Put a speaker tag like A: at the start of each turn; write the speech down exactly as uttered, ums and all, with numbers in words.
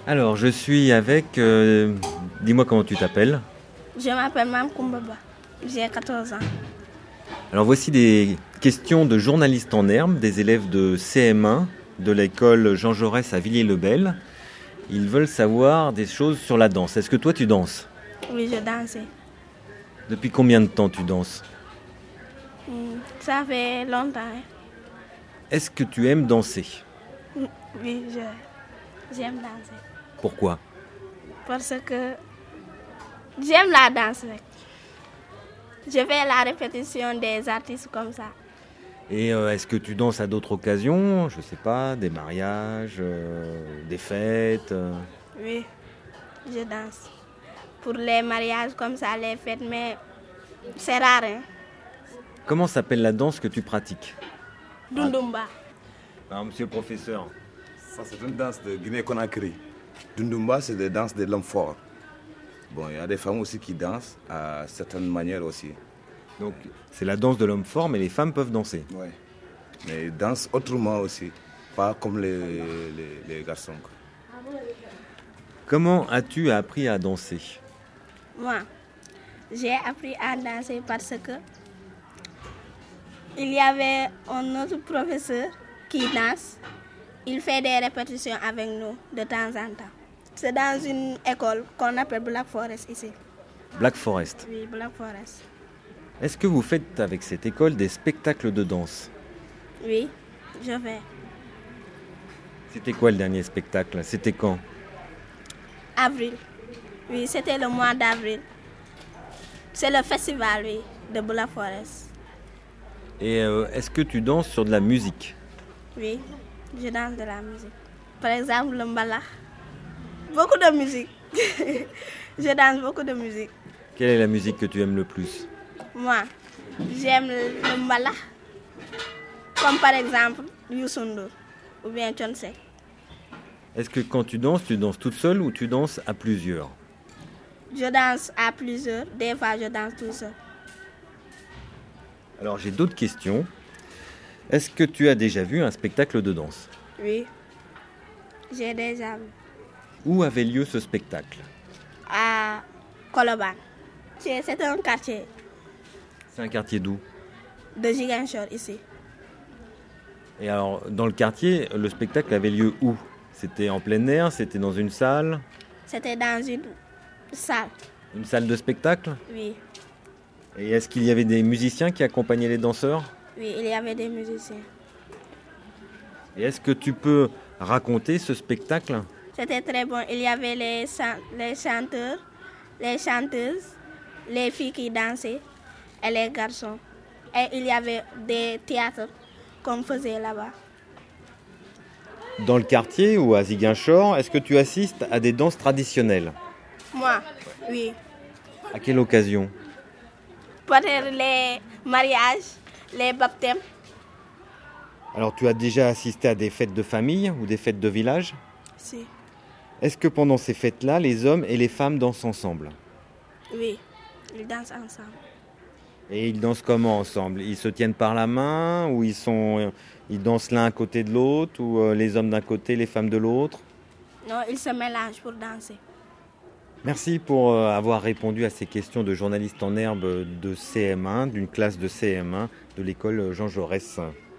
A: Alors, je suis avec... euh, dis-moi comment tu t'appelles.
B: Je m'appelle Mam Koumbaba, j'ai quatorze ans.
A: Alors, voici des questions de journalistes en herbe, des élèves de C M un de l'école Jean Jaurès à Villiers-le-Bel. Ils veulent savoir des choses sur la danse. Est-ce que toi, tu danses ?
B: Oui, je dansais.
A: Depuis combien de temps tu danses ?
B: Hmm, Ça fait longtemps. hein.
A: Est-ce que tu aimes danser ?
B: Hmm, Oui, je, j'aime danser.
A: Pourquoi ?
B: Parce que j'aime la danse. rek. Je fais la répétition des artistes comme ça.
A: Et euh, est-ce que tu danses à d'autres occasions ? Je sais pas, des mariages, euh, des fêtes euh.
B: Oui, je danse. Pour les mariages comme ça, les fêtes, mais c'est rare. Hein?
A: Comment s'appelle la danse que tu pratiques ?
B: Dundumba.
A: Alors, monsieur le professeur.
C: Ça, c'est une danse de Guinée-Conakry. Dundumba, c'est des danses de l'homme fort. Bon, il y a des femmes aussi qui dansent à certaines manières aussi.
A: Donc, c'est la danse de l'homme fort, mais les femmes peuvent danser.
C: Ouais. Mais ils dansent autrement aussi, pas comme les, les, les garçons.
A: Comment as-tu appris à danser ?
B: Moi, j'ai appris à danser parce que il y avait un autre professeur qui danse. Il fait des répétitions avec nous de temps en temps. C'est dans une école qu'on appelle Black Forest ici.
A: Black Forest.
B: Oui, Black Forest.
A: Est-ce que vous faites avec cette école des spectacles de danse ?
B: Oui, je vais.
A: C'était quoi le dernier spectacle ? C'était quand ?
B: Avril. Oui, c'était le mois d'avril. C'est le festival, oui, de Black Forest.
A: Et euh, est-ce que tu danses sur de la musique ?
B: Oui, je danse de la musique. Par exemple, le mbala. Beaucoup de musique. Je danse beaucoup de musique.
A: Quelle est la musique que tu aimes le plus ?
B: Moi, j'aime le mbala. Comme par exemple, Youssou Ndour ou bien Thione Seck.
A: Est-ce que quand tu danses, tu danses toute seule ou tu danses à plusieurs ?
B: Je danse à plusieurs. Des fois, je danse tout seul.
A: Alors j'ai d'autres questions. Est-ce que tu as déjà vu un spectacle de danse ?
B: Oui, j'ai déjà vu.
A: Où avait lieu ce spectacle ?
B: À Colobane. C'est c'est un quartier
A: C'est un quartier d'où ?
B: de Ziguinchor ici.
A: Et alors, dans le quartier, le spectacle avait lieu où ? C'était en plein air ? C'était dans une salle ?
B: C'était dans une salle.
A: Une salle de spectacle ?
B: Oui,
A: Et est-ce qu'il y avait des musiciens qui accompagnaient les danseurs ?
B: oui, il y avait des musiciens.
A: Et est-ce que tu peux raconter ce spectacle ?
B: C'était très bon. Il y avait les, chan- les chanteurs, les chanteuses, les filles qui dansaient et les garçons. Et il y avait des théâtres qu'on faisait là-bas.
A: Dans le quartier ou à Ziguinchor, est-ce que tu assistes à des danses traditionnelles ?
B: Moi, oui.
A: À quelle occasion ?
B: Peut-être les mariages, les baptêmes.
A: Alors tu as déjà assisté à des fêtes de famille ou des fêtes de village ?
B: Si.
A: Est-ce que pendant ces fêtes-là, les hommes et les femmes dansent ensemble ?
B: Oui, ils dansent ensemble.
A: Et ils dansent comment ensemble ? Ils se tiennent par la main ou ils, sont, ils dansent l'un à côté de l'autre ou euh, les hommes d'un côté, les femmes de l'autre ?
B: Non, ils se mélangent pour danser.
A: Merci pour euh, avoir répondu à ces questions de journalistes en herbe de C M un, d'une classe de C M un de l'école Jean Jaurès.